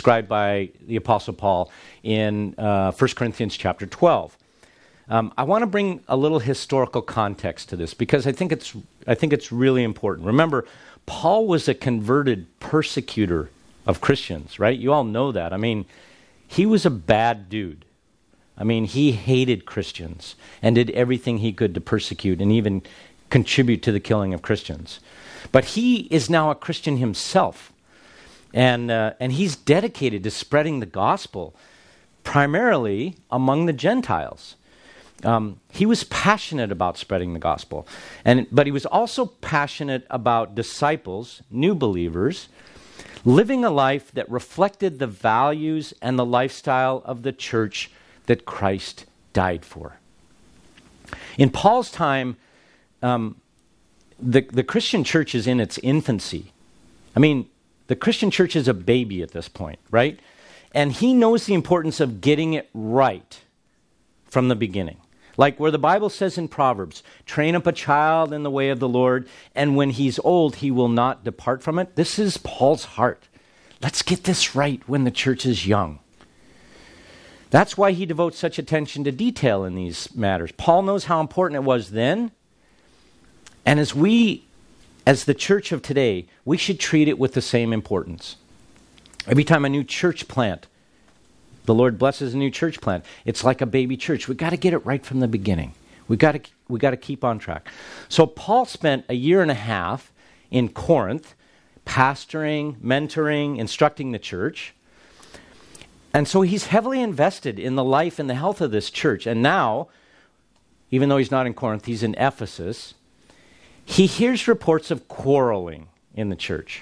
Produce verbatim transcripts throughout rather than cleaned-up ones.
described by the Apostle Paul in uh, First Corinthians chapter twelve. Um, I want to bring a little historical context to this because I think it's I think it's really important. Remember, Paul was a converted persecutor of Christians, right? You all know that. I mean, he was a bad dude. I mean, he hated Christians and did everything he could to persecute and even contribute to the killing of Christians. But he is now a Christian himself, and uh, and he's dedicated to spreading the gospel primarily among the Gentiles. Um, he was passionate about spreading the gospel, and but he was also passionate about disciples, new believers, living a life that reflected the values and the lifestyle of the church that Christ died for. In Paul's time, um, the, the Christian church is in its infancy. I mean, the Christian church is a baby at this point, right? And he knows the importance of getting it right from the beginning. Like where the Bible says in Proverbs, train up a child in the way of the Lord, and when he's old, he will not depart from it. This is Paul's heart. Let's get this right when the church is young. That's why he devotes such attention to detail in these matters. Paul knows how important it was then, and as we, as the church of today, we should treat it with the same importance. Every time a new church plant The Lord blesses a new church plant, it's like a baby church. We've got to get it right from the beginning. We've got to, we got to keep on track. So Paul spent a year and a half in Corinth, pastoring, mentoring, instructing the church. And so he's heavily invested in the life and the health of this church. And now, even though he's not in Corinth, he's in Ephesus, he hears reports of quarreling in the church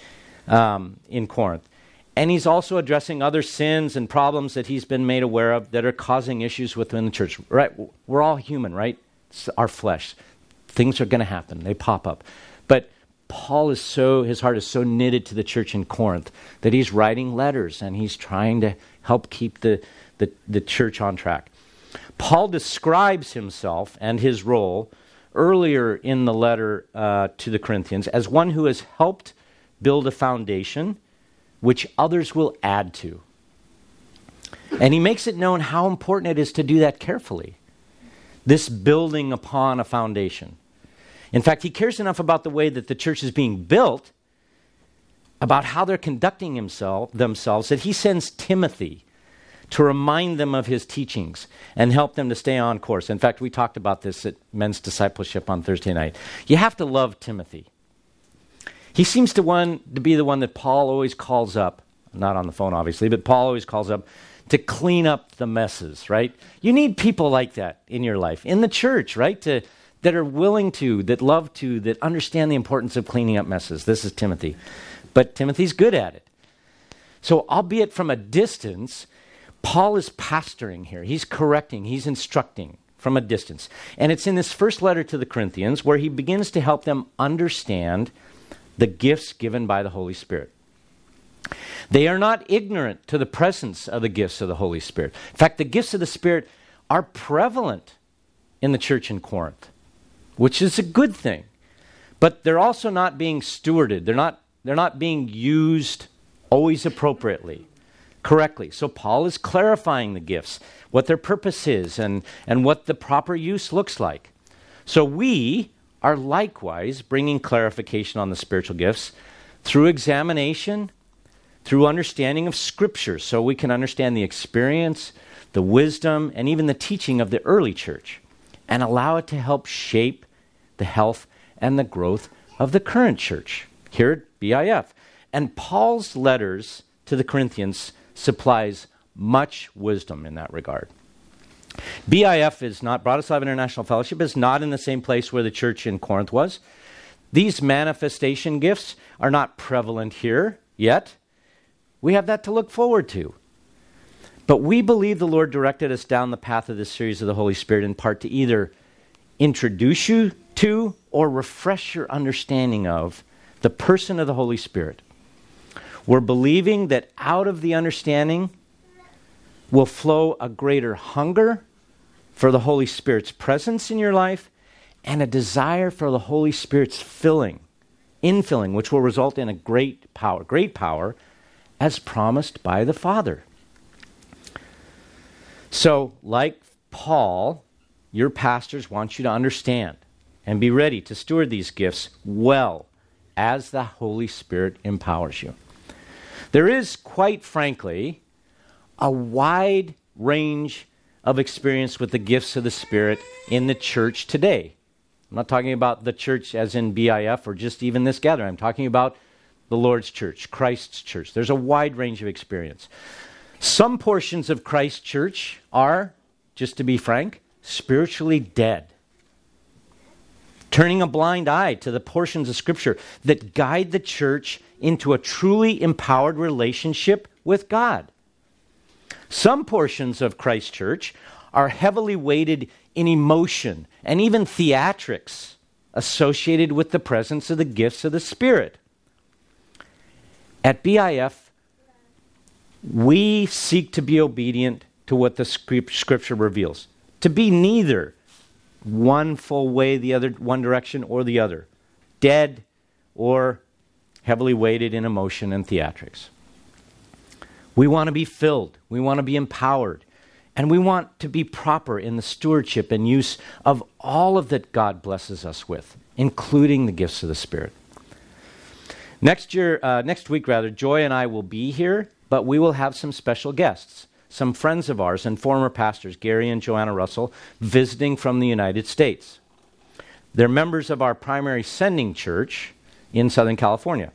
um, in Corinth. And he's also addressing other sins and problems that he's been made aware of that are causing issues within the church. Right? We're all human, right? It's our flesh. Things are going to happen. They pop up. But Paul is so, his heart is so knitted to the church in Corinth that he's writing letters and he's trying to help keep the, the, the church on track. Paul describes himself and his role earlier in the letter uh, to the Corinthians as one who has helped build a foundation which others will add to. And he makes it known how important it is to do that carefully. This building upon a foundation. In fact, he cares enough about the way that the church is being built, about how they're conducting himself, themselves, that he sends Timothy to remind them of his teachings and help them to stay on course. In fact, we talked about this at Men's Discipleship on Thursday night. You have to love Timothy. He seems to, one, to be the one that Paul always calls up, not on the phone obviously, but Paul always calls up to clean up the messes, right? You need people like that in your life, in the church, right? To, that are willing to, that love to, that understand the importance of cleaning up messes. This is Timothy. But Timothy's good at it. So albeit from a distance, Paul is pastoring here. He's correcting, he's instructing from a distance. And it's in this first letter to the Corinthians where he begins to help them understand the gifts given by the Holy Spirit. They are not ignorant to the presence of the gifts of the Holy Spirit. In fact, the gifts of the Spirit are prevalent in the church in Corinth, which is a good thing. But they're also not being stewarded. They're not, they're not being used always appropriately, correctly. So Paul is clarifying the gifts, what their purpose is, and, and what the proper use looks like. So we are likewise bringing clarification on the spiritual gifts through examination, through understanding of Scripture, so we can understand the experience, the wisdom, and even the teaching of the early church, and allow it to help shape the health and the growth of the current church here at B I F. And Paul's letters to the Corinthians supplies much wisdom in that regard. B I F is not, Bratislava International Fellowship is not in the same place where the church in Corinth was. These manifestation gifts are not prevalent here yet. We have that to look forward to. But we believe the Lord directed us down the path of this series of the Holy Spirit in part to either introduce you to or refresh your understanding of the person of the Holy Spirit. We're believing that out of the understanding will flow a greater hunger for the Holy Spirit's presence in your life and a desire for the Holy Spirit's filling, infilling, which will result in a great power, great power as promised by the Father. So, like Paul, your pastors want you to understand and be ready to steward these gifts well as the Holy Spirit empowers you. There is, quite frankly, a wide range of experience with the gifts of the Spirit in the church today. I'm not talking about the church as in B I F or just even this gathering. I'm talking about the Lord's church, Christ's church. There's a wide range of experience. Some portions of Christ's church are, just to be frank, spiritually dead. Turning a blind eye to the portions of Scripture that guide the church into a truly empowered relationship with God. Some portions of Christ's church are heavily weighted in emotion and even theatrics associated with the presence of the gifts of the Spirit. At B I F, we seek to be obedient to what the Scripture reveals, to be neither one full way, the other one direction, or the other, dead or heavily weighted in emotion and theatrics. We want to be filled, we want to be empowered, and we want to be proper in the stewardship and use of all of that God blesses us with, including the gifts of the Spirit. Next year, uh, next week rather, Joy and I will be here, but we will have some special guests, some friends of ours and former pastors, Gary and Joanna Russell, visiting from the United States. They're members of our primary sending church in Southern California.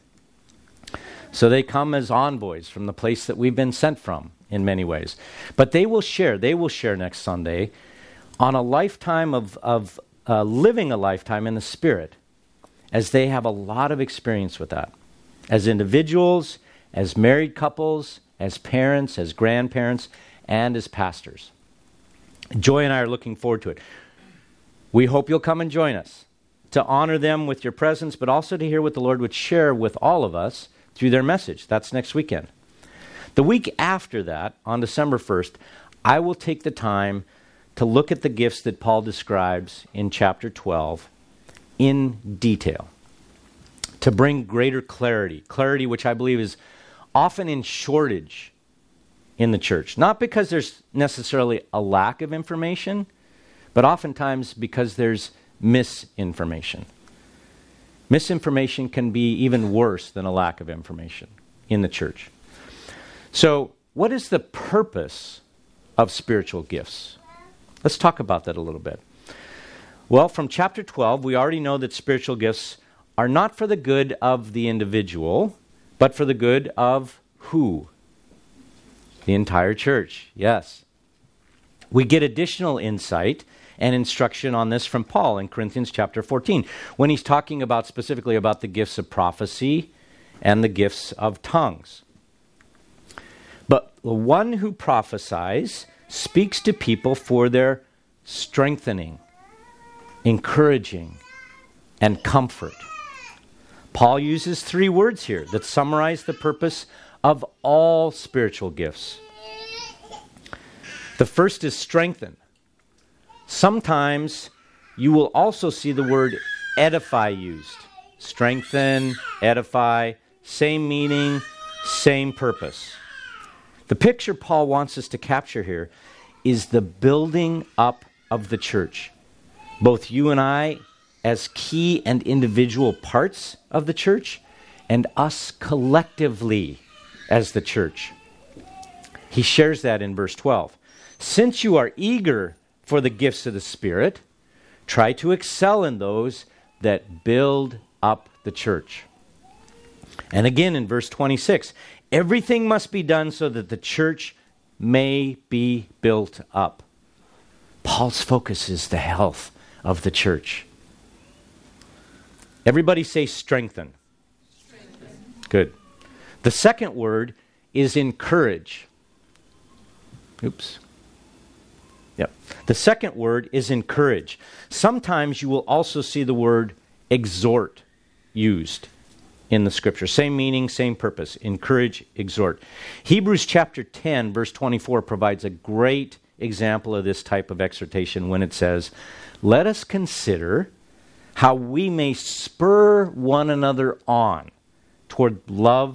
So they come as envoys from the place that we've been sent from in many ways. But they will share, they will share next Sunday on a lifetime of, of uh, living a lifetime in the Spirit, as they have a lot of experience with that. As individuals, as married couples, as parents, as grandparents, and as pastors. Joy and I are looking forward to it. We hope you'll come and join us to honor them with your presence, but also to hear what the Lord would share with all of us through their message. That's next weekend. The week after that, on December first, I will take the time to look at the gifts that Paul describes in chapter twelve in detail, to bring greater clarity, clarity which I believe is often in shortage in the church. Not because there's necessarily a lack of information, but oftentimes because there's misinformation. Misinformation can be even worse than a lack of information in the church. So, what is the purpose of spiritual gifts? Let's talk about that a little bit. Well, from chapter twelve, we already know that spiritual gifts are not for the good of the individual, but for the good of who? The entire church, yes. We get additional insight and instruction on this from Paul in Corinthians chapter fourteen, when he's talking about specifically about the gifts of prophecy and the gifts of tongues. But the one who prophesies speaks to people for their strengthening, encouraging, and comfort. Paul uses three words here that summarize the purpose of all spiritual gifts. The first is strengthen. Sometimes you will also see the word edify used. Strengthen, edify, same meaning, same purpose. The picture Paul wants us to capture here is the building up of the church. Both you and I as key and individual parts of the church, and us collectively as the church. He shares that in verse twelve. Since you are eager for the gifts of the Spirit, try to excel in those that build up the church. And again in verse twenty-six, everything must be done so that the church may be built up. Paul's focus is the health of the church. Everybody say strengthen. Strengthen. Good. The second word is encourage. Oops. Yep. The second word is encourage. Sometimes you will also see the word exhort used in the scripture. Same meaning, same purpose. Encourage, exhort. Hebrews chapter ten, verse twenty-four provides a great example of this type of exhortation when it says, "Let us consider how we may spur one another on toward love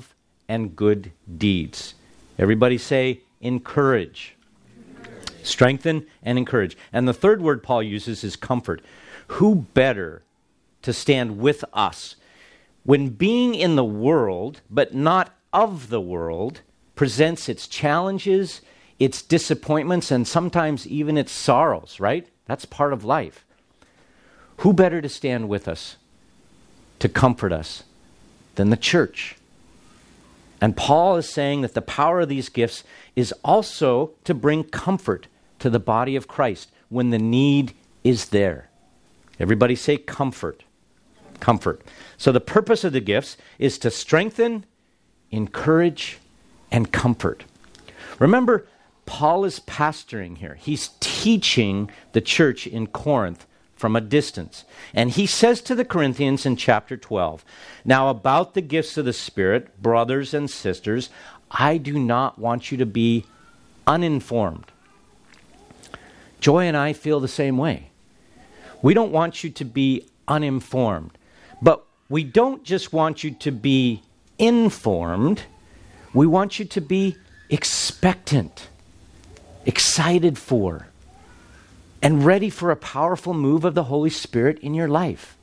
and good deeds. Everybody say encourage. Strengthen and encourage. And the third word Paul uses is comfort. Who better to stand with us when being in the world, but not of the world, presents its challenges, its disappointments, and sometimes even its sorrows, right? That's part of life. Who better to stand with us, to comfort us, than the church? And Paul is saying that the power of these gifts is also to bring comfort to the body of Christ when the need is there. Everybody say comfort. Comfort. So the purpose of the gifts is to strengthen, encourage, and comfort. Remember, Paul is pastoring here. He's teaching the church in Corinth from a distance. And he says to the Corinthians in chapter twelve, "Now about the gifts of the Spirit, brothers and sisters, I do not want you to be uninformed." Joy and I feel the same way. We don't want you to be uninformed. But we don't just want you to be informed. We want you to be expectant, excited for, and ready for a powerful move of the Holy Spirit in your life.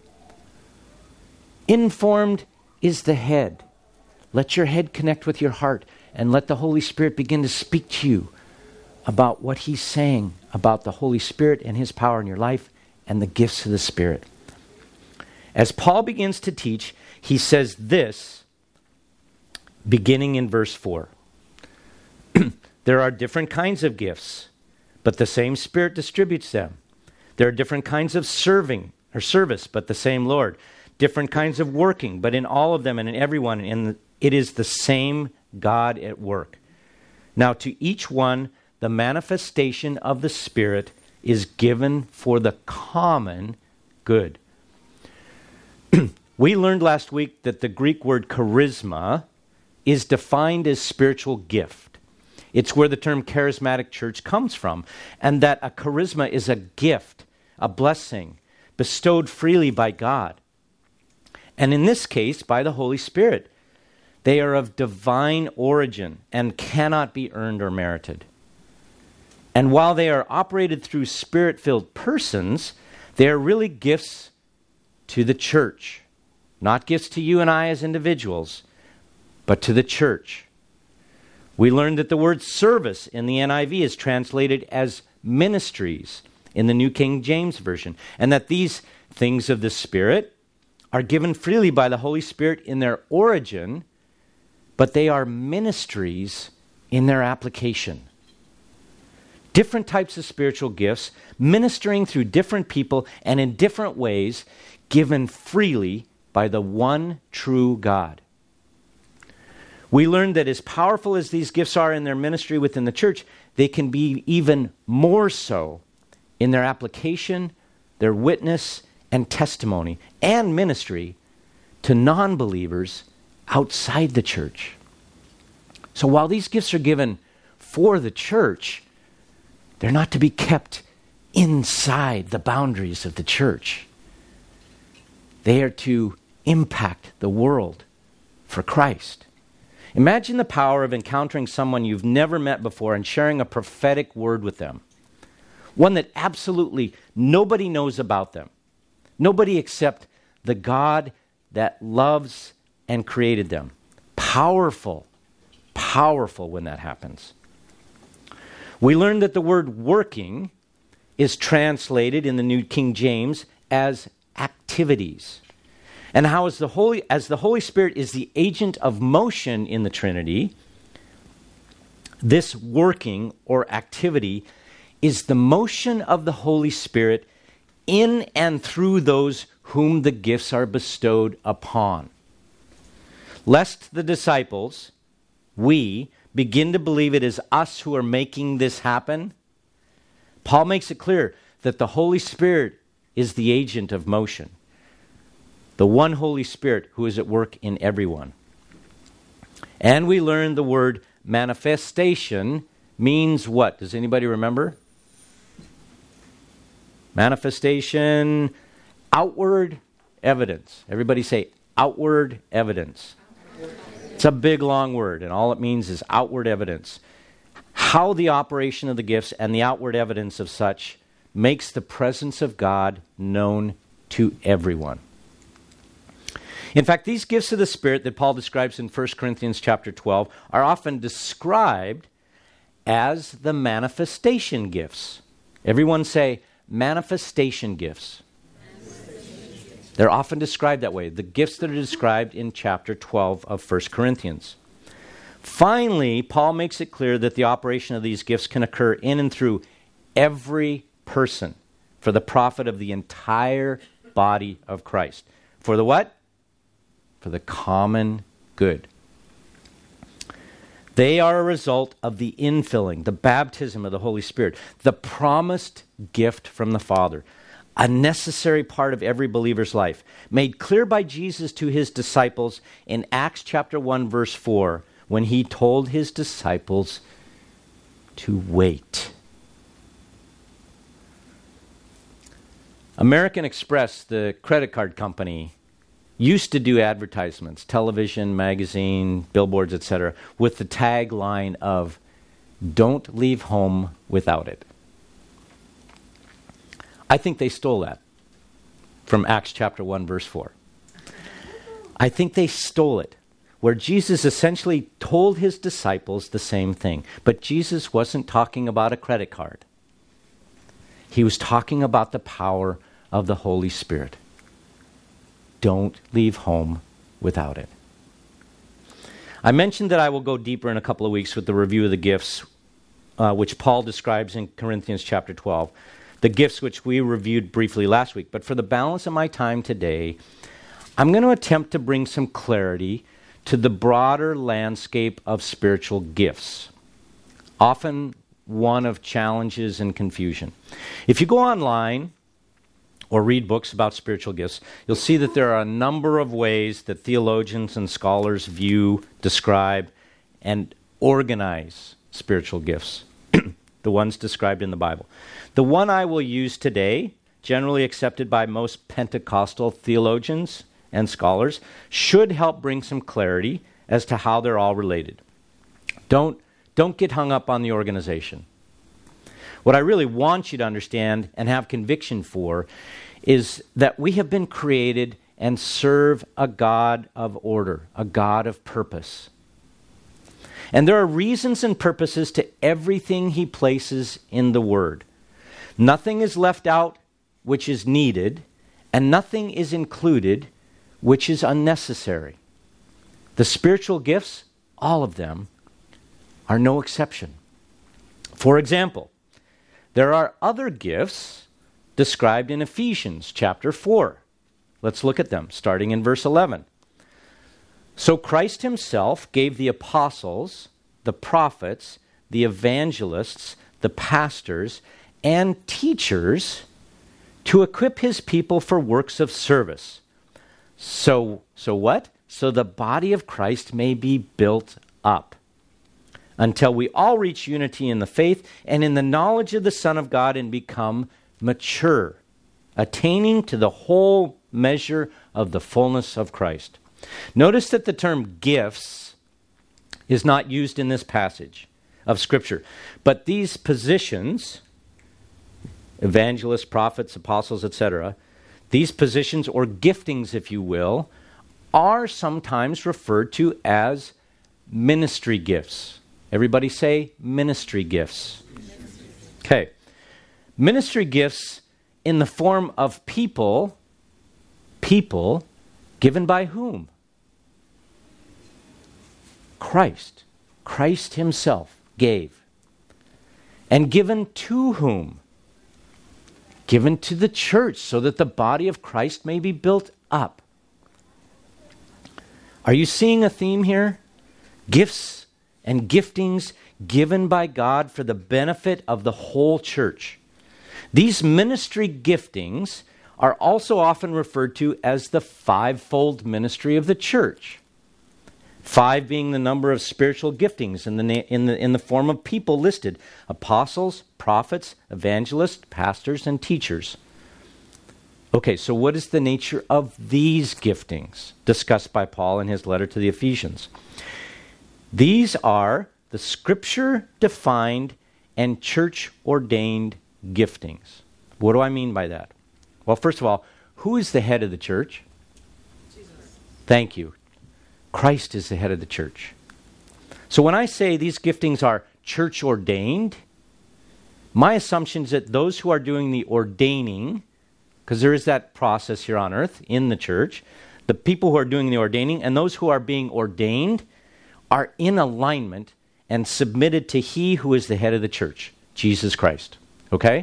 Informed is the head. Let your head connect with your heart and let the Holy Spirit begin to speak to you about what He's saying about the Holy Spirit and His power in your life and the gifts of the Spirit. As Paul begins to teach, he says this, beginning in verse four. There are different kinds of gifts, but the same Spirit distributes them. There are different kinds of serving or service, but the same Lord. Different kinds of working, but in all of them and in everyone, in it is the same God at work. Now to each one, the manifestation of the Spirit is given for the common good. We learned last week that the Greek word charisma is defined as spiritual gift. It's where the term charismatic church comes from, and that a charisma is a gift, a blessing, bestowed freely by God. And in this case, by the Holy Spirit. They are of divine origin and cannot be earned or merited. And while they are operated through Spirit-filled persons, they are really gifts to the church. Not gifts to you and I as individuals, but to the church. We learned that the word service in the N I V is translated as ministries in the New King James Version, and that these things of the Spirit are given freely by the Holy Spirit in their origin, but they are ministries in their application. Different types of spiritual gifts, ministering through different people and in different ways, given freely by the one true God. We learned that as powerful as these gifts are in their ministry within the church, they can be even more so in their application, their witness, and testimony, and ministry to non-believers outside the church. So while these gifts are given for the church, they're not to be kept inside the boundaries of the church. They are to impact the world for Christ. Imagine the power of encountering someone you've never met before and sharing a prophetic word with them. One that absolutely nobody knows about them. Nobody except the God that loves and created them. Powerful, powerful when that happens. We learned that the word working is translated in the New King James as activities. And how as the Holy as the Holy Spirit is the agent of motion in the Trinity, this working or activity is the motion of the Holy Spirit in and through those whom the gifts are bestowed upon. Lest the disciples, we, begin to believe it is us who are making this happen, Paul makes it clear that the Holy Spirit is the agent of motion. The one Holy Spirit who is at work in everyone. And we learned the word manifestation means what? Does anybody remember? Manifestation, outward evidence. Everybody say outward evidence. It's a big, long word, and all it means is outward evidence. How the operation of the gifts and the outward evidence of such makes the presence of God known to everyone. In fact, these gifts of the Spirit that Paul describes in First Corinthians chapter twelve are often described as the manifestation gifts. Everyone say, manifestation gifts. They're often described that way, the gifts that are described in chapter twelve of First Corinthians. Finally, Paul makes it clear that the operation of these gifts can occur in and through every person for the profit of the entire body of Christ. For the what? For the common good. They are a result of the infilling, the baptism of the Holy Spirit, the promised gift from the Father, a necessary part of every believer's life, made clear by Jesus to his disciples in Acts chapter one, verse four, when he told his disciples to wait. American Express, the credit card company, used to do advertisements, television, magazine, billboards, et cetera, with the tagline of, "Don't leave home without it." I think they stole that from Acts chapter one, verse four. I think they stole it, where Jesus essentially told his disciples the same thing. But Jesus wasn't talking about a credit card. He was talking about the power of the Holy Spirit. Don't leave home without it. I mentioned that I will go deeper in a couple of weeks with the review of the gifts, uh, which Paul describes in Corinthians chapter twelve. The gifts which we reviewed briefly last week. But for the balance of my time today, I'm going to attempt to bring some clarity to the broader landscape of spiritual gifts, often one of challenges and confusion. If you go online or read books about spiritual gifts, you'll see that there are a number of ways that theologians and scholars view, describe, and organize spiritual gifts, the ones described in the Bible. The one I will use today, generally accepted by most Pentecostal theologians and scholars, should help bring some clarity as to how they're all related. Don't, don't get hung up on the organization. What I really want you to understand and have conviction for is that we have been created and serve a God of order, a God of purpose. And there are reasons and purposes to everything he places in the Word. Nothing is left out which is needed, and nothing is included which is unnecessary. The spiritual gifts, all of them, are no exception. For example, there are other gifts described in Ephesians chapter four. Let's look at them, starting in verse eleven. So Christ himself gave the apostles, the prophets, the evangelists, the pastors, and teachers to equip his people for works of service. So, so what? So the body of Christ may be built up until we all reach unity in the faith and in the knowledge of the Son of God and become mature, attaining to the whole measure of the fullness of Christ. Notice that the term gifts is not used in this passage of Scripture, but these positions, evangelists, prophets, apostles, et cetera, these positions or giftings, if you will, are sometimes referred to as ministry gifts. Everybody say ministry gifts. Okay. Ministry gifts in the form of people, people given by whom? Christ. Christ himself gave. And given to whom? Given to the church so that the body of Christ may be built up. Are you seeing a theme here? Gifts and giftings given by God for the benefit of the whole church. These ministry giftings are also often referred to as the fivefold ministry of the church. Five being the number of spiritual giftings in the, na- in the, in the form of people listed: apostles, prophets, evangelists, pastors, and teachers. Okay, so what is the nature of these giftings discussed by Paul in his letter to the Ephesians? These are the Scripture-defined and church-ordained giftings. What do I mean by that? Well, first of all, who is the head of the church? Jesus. Thank you. Christ is the head of the church. So when I say these giftings are church-ordained, my assumption is that those who are doing the ordaining, because there is that process here on earth in the church, the people who are doing the ordaining and those who are being ordained are in alignment and submitted to He who is the head of the church, Jesus Christ. Okay?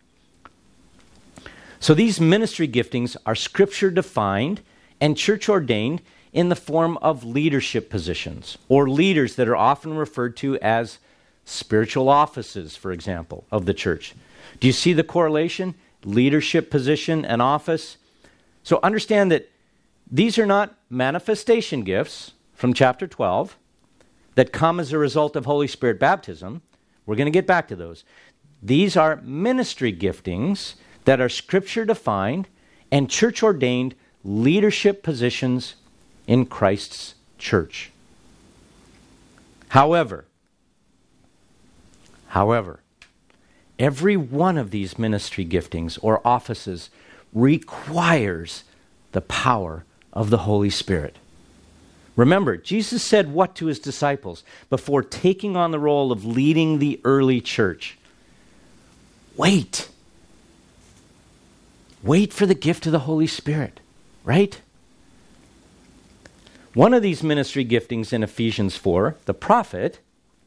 So these ministry giftings are Scripture-defined and church-ordained in the form of leadership positions, or leaders that are often referred to as spiritual offices, for example, of the church. Do you see the correlation? Leadership position and office. So understand that these are not manifestation gifts from chapter twelve that come as a result of Holy Spirit baptism. We're going to get back to those. These are ministry giftings that are Scripture-defined and church-ordained leadership positions in Christ's church. However, however, every one of these ministry giftings or offices requires the power of the Holy Spirit. Remember, Jesus said what to his disciples before taking on the role of leading the early church? Wait. Wait for the gift of the Holy Spirit, right? One of these ministry giftings in Ephesians four, the prophet,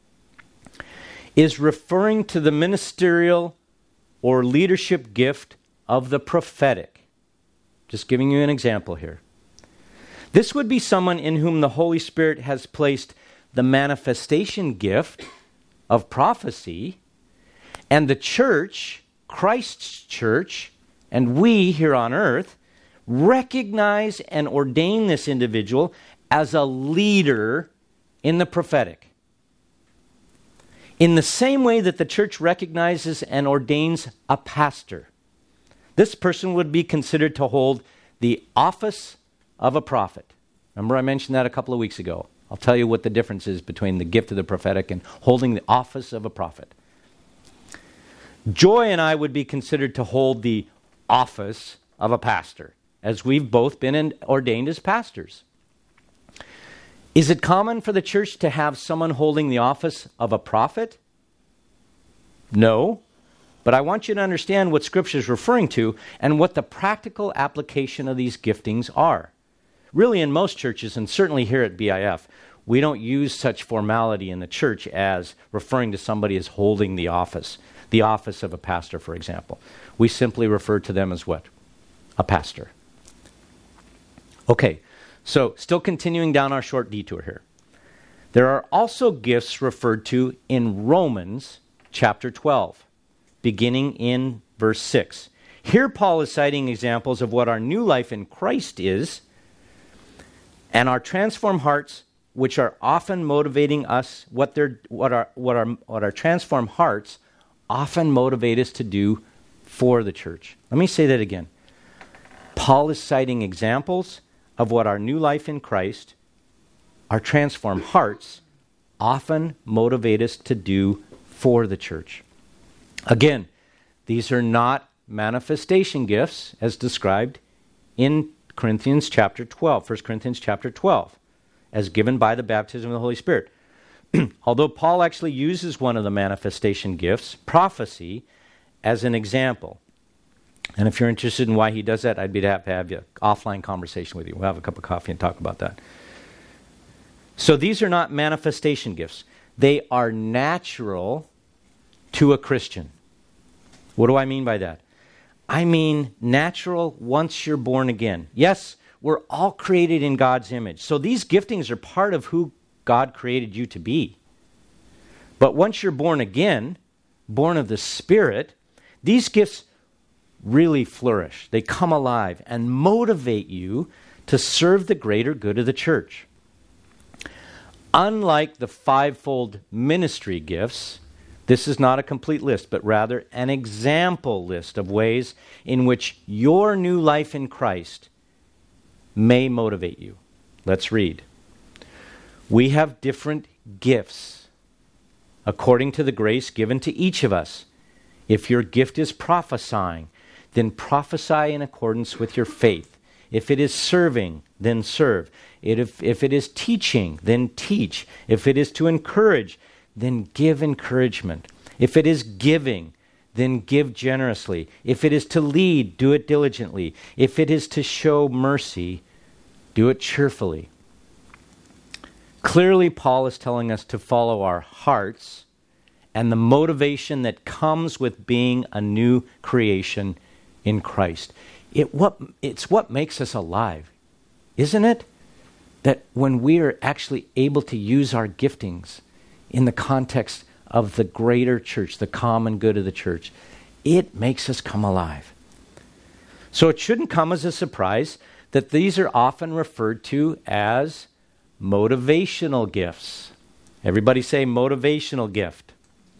is referring to the ministerial or leadership gift of the prophetic. Just giving you an example here. This would be someone in whom the Holy Spirit has placed the manifestation gift of prophecy, and the church, Christ's church, and we here on earth recognize and ordain this individual as a leader in the prophetic. In the same way that the church recognizes and ordains a pastor, this person would be considered to hold the office of a prophet. Remember I mentioned that a couple of weeks ago. I'll tell you what the difference is between the gift of the prophetic and holding the office of a prophet. Joy and I would be considered to hold the office of a pastor, as we've both been in, ordained as pastors. Is it common for the church to have someone holding the office of a prophet? No. But I want you to understand what Scripture is referring to and what the practical application of these giftings are. Really, in most churches, and certainly here at B I F, we don't use such formality in the church as referring to somebody as holding the office, the office of a pastor, for example. We simply refer to them as what? A pastor. Okay. So, still continuing down our short detour here. There are also gifts referred to in Romans chapter twelve, beginning in verse six. Here Paul is citing examples of what our new life in Christ is, and our transformed hearts, which are often motivating us, what they're what our what our what our transformed hearts often motivate us to do for the church. Let me say that again. Paul is citing examples of what our new life in Christ, our transformed hearts, often motivate us to do for the church. Again, these are not manifestation gifts as described in Corinthians chapter twelve, First Corinthians chapter twelve, as given by the baptism of the Holy Spirit. Although Paul actually uses one of the manifestation gifts, prophecy, as an example. And if you're interested in why he does that, I'd be happy to have an offline conversation with you. We'll have a cup of coffee and talk about that. So these are not manifestation gifts. They are natural to a Christian. What do I mean by that? I mean natural once you're born again. Yes, we're all created in God's image. So these giftings are part of who God created you to be. But once you're born again, born of the Spirit, these gifts really flourish. They come alive and motivate you to serve the greater good of the church. Unlike the fivefold ministry gifts, This is not a complete list, but rather an example list of ways in which your new life in Christ may motivate you. Let's read. We have different gifts according to the grace given to each of us. If your gift is prophesying, then prophesy in accordance with your faith. If it is serving, then serve. If, if it is teaching, then teach. If it is to encourage, then give encouragement. If it is giving, then give generously. If it is to lead, do it diligently. If it is to show mercy, do it cheerfully. Clearly, Paul is telling us to follow our hearts and the motivation that comes with being a new creation in Christ. It what it's what makes us alive, isn't it? That when we are actually able to use our giftings in the context of the greater church, the common good of the church, it makes us come alive. So it shouldn't come as a surprise that these are often referred to as motivational gifts. Everybody say motivational gift.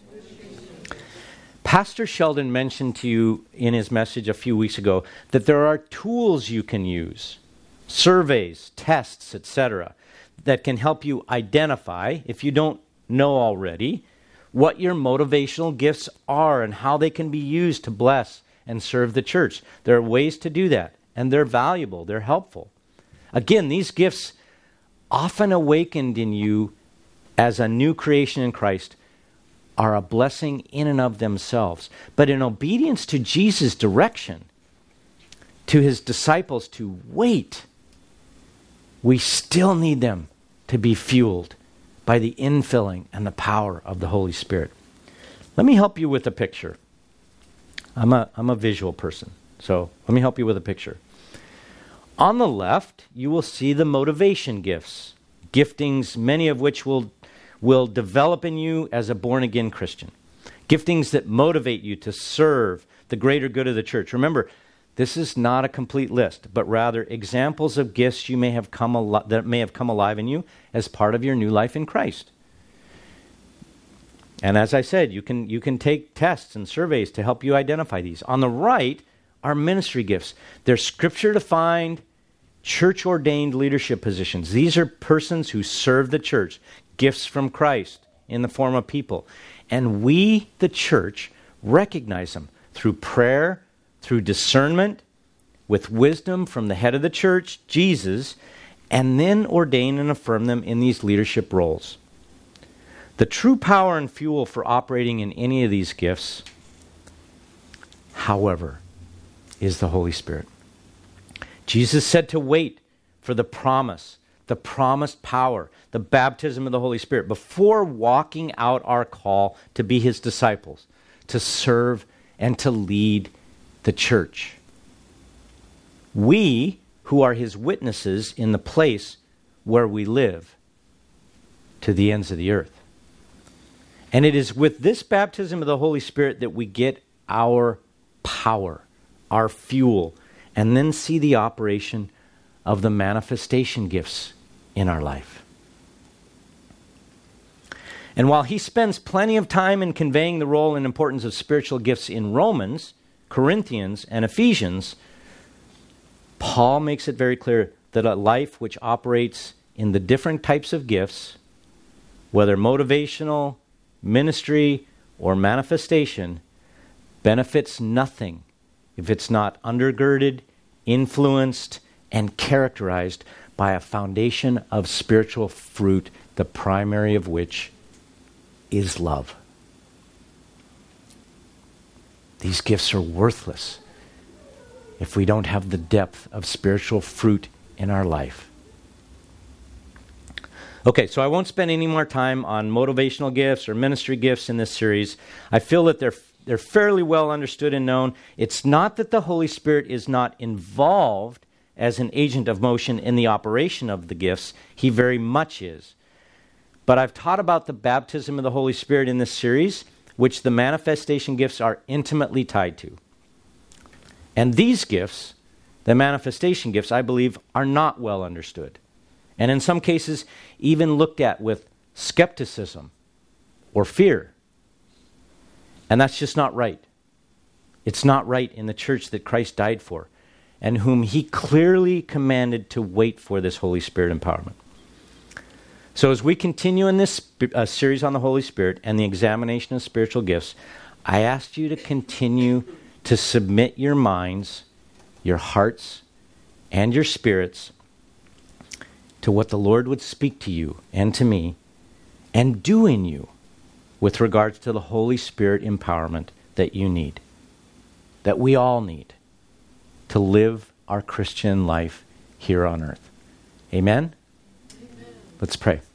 Pastor Sheldon mentioned to you in his message a few weeks ago that there are tools you can use, surveys, tests, et cetera, that can help you identify, if you don't know already, what your motivational gifts are and how they can be used to bless and serve the church. There are ways to do that, and they're valuable, they're helpful. Again, these gifts often awakened in you as a new creation in Christ are a blessing in and of themselves. But in obedience to Jesus' direction, to his disciples to wait, we still need them to be fueled by the infilling and the power of the Holy Spirit. Let me help you with a picture. I'm a, I'm a visual person, so let me help you with a picture. On the left, you will see the motivation gifts, giftings, many of which will will develop in you as a born-again Christian. Giftings that motivate you to serve the greater good of the church. Remember, this is not a complete list, but rather examples of gifts you may have come al- that may have come alive in you as part of your new life in Christ. And as I said, you can you can take tests and surveys to help you identify these. On the right are ministry gifts. They're scripture-defined, church-ordained leadership positions. These are persons who serve the church, gifts from Christ in the form of people. And we, the church, recognize them through prayer, through discernment, with wisdom from the head of the church, Jesus, and then ordain and affirm them in these leadership roles. The true power and fuel for operating in any of these gifts, however, is the Holy Spirit. Jesus said to wait for the promise, the promised power, the baptism of the Holy Spirit, before walking out our call to be his disciples, to serve and to lead the church. We, who are his witnesses in the place where we live, to the ends of the earth. And it is with this baptism of the Holy Spirit that we get our power, our fuel, and then see the operation of the manifestation gifts in our life. And while he spends plenty of time in conveying the role and importance of spiritual gifts in Romans, Corinthians, and Ephesians, Paul makes it very clear that a life which operates in the different types of gifts, whether motivational, ministry, or manifestation, benefits nothing if it's not undergirded, influenced, and characterized by a foundation of spiritual fruit, the primary of which is love. These gifts are worthless if we don't have the depth of spiritual fruit in our life. Okay, so I won't spend any more time on motivational gifts or ministry gifts in this series. I feel that they're they're fairly well understood and known. It's not that the Holy Spirit is not involved as an agent of motion in the operation of the gifts. He very much is. But I've taught about the baptism of the Holy Spirit in this series, which the manifestation gifts are intimately tied to. And these gifts, the manifestation gifts, I believe, are not well understood. And in some cases, even looked at with skepticism or fear. And that's just not right. It's not right in the church that Christ died for, and whom he clearly commanded to wait for this Holy Spirit empowerment. So as we continue in this uh, series on the Holy Spirit and the examination of spiritual gifts, I ask you to continue to submit your minds, your hearts, and your spirits to what the Lord would speak to you and to me and do in you with regards to the Holy Spirit empowerment that you need, that we all need to live our Christian life here on earth. Amen? Amen. Let's pray.